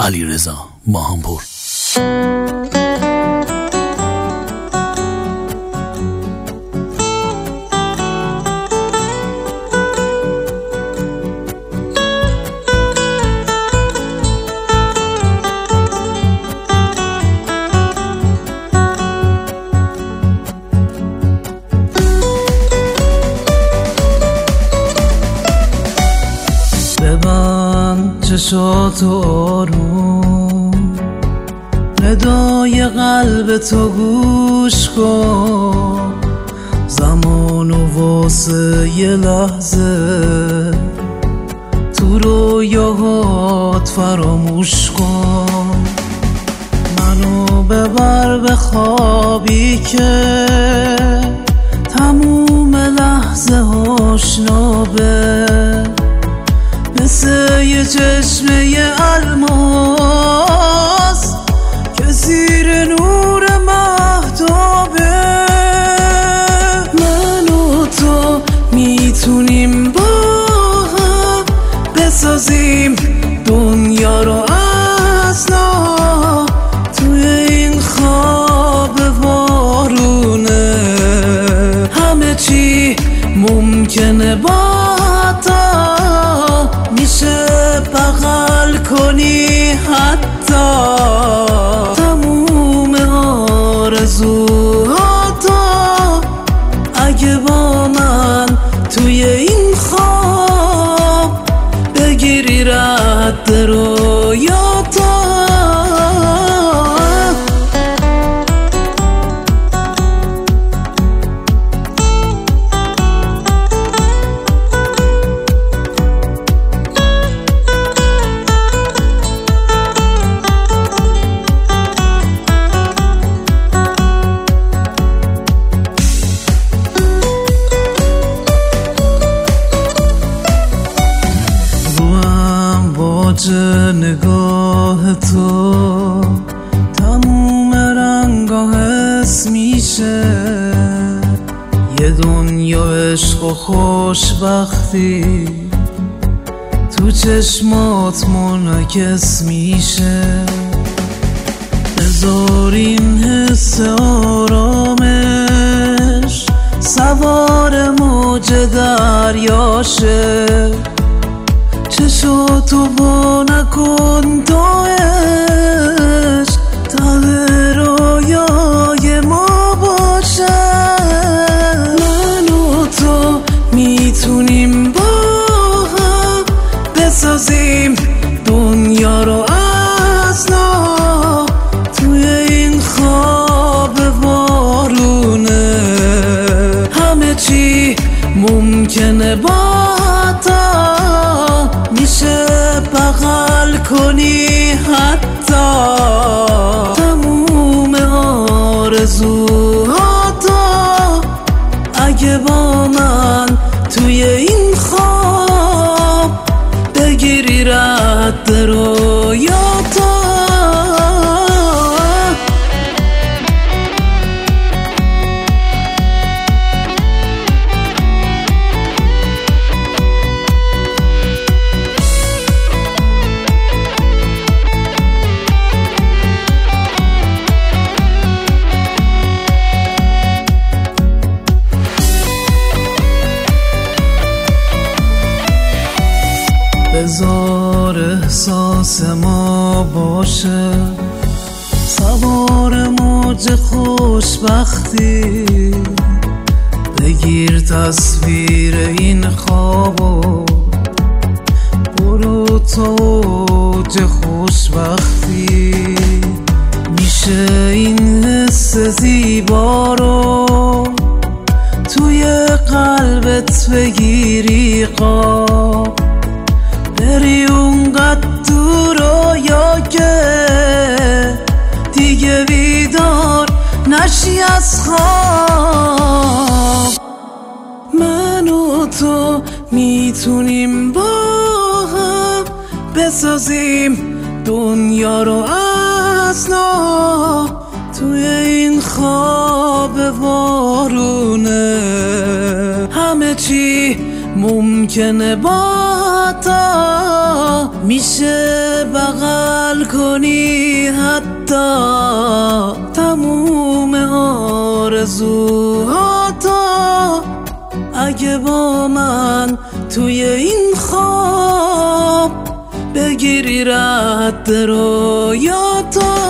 علیرضا ماهانپور. چشاتو آروم، ندای قلب تو گوش کن، زمانو واسه یه لحظه تو رویاهات فراموش کن. منو ببر به خوابی که تموم لحظه آشنابه، مثل یه چشمه الماس که زیر نور مهتابه. من و تو میتونیم با هم بسازیم دنیا رو از نو، توی این خواب وارونه همه چی ممکنه، با میشه بغل کنی حتی تموم آرزوهاتو. اگه با من توی این خواب بگیری رد رویاتو. نگاه تو تموم رنگا حس میشه، یه دنیا عشق و خوشبختی تو چشمات منعکس میشه. بذار این حس آرامش سوار موج دریاشه، چشاتو با نکن تا عشق ته رویای ما باشه. من و تو میتونیم با هم بسازیم دنیا رو از نو، توی این خواب وارونه همه چی ممکنه، با میشه بغل کنی حتی تموم آرزوهاتو. اگه با من توی این خواب بگیری رد رویاتو. بذار احساس ما باشه سوار موج خوشبختی، بگیر تصویر این خوابو برو تو اوج خوشبختی. میشه این حس زیبا رو توی قلبت بگیری قاب، بری اونقدر تو رویا که دیگه بیدار نشی از خواب. من و تو میتونیم با هم بسازیم دنیا رو از نو، توی این خواب وارونه همه چی ممکنه با تا میشه بغل کنی حتی تموم آرزوهاتا. اگه با من توی این خواب بگیری رد رویاتا،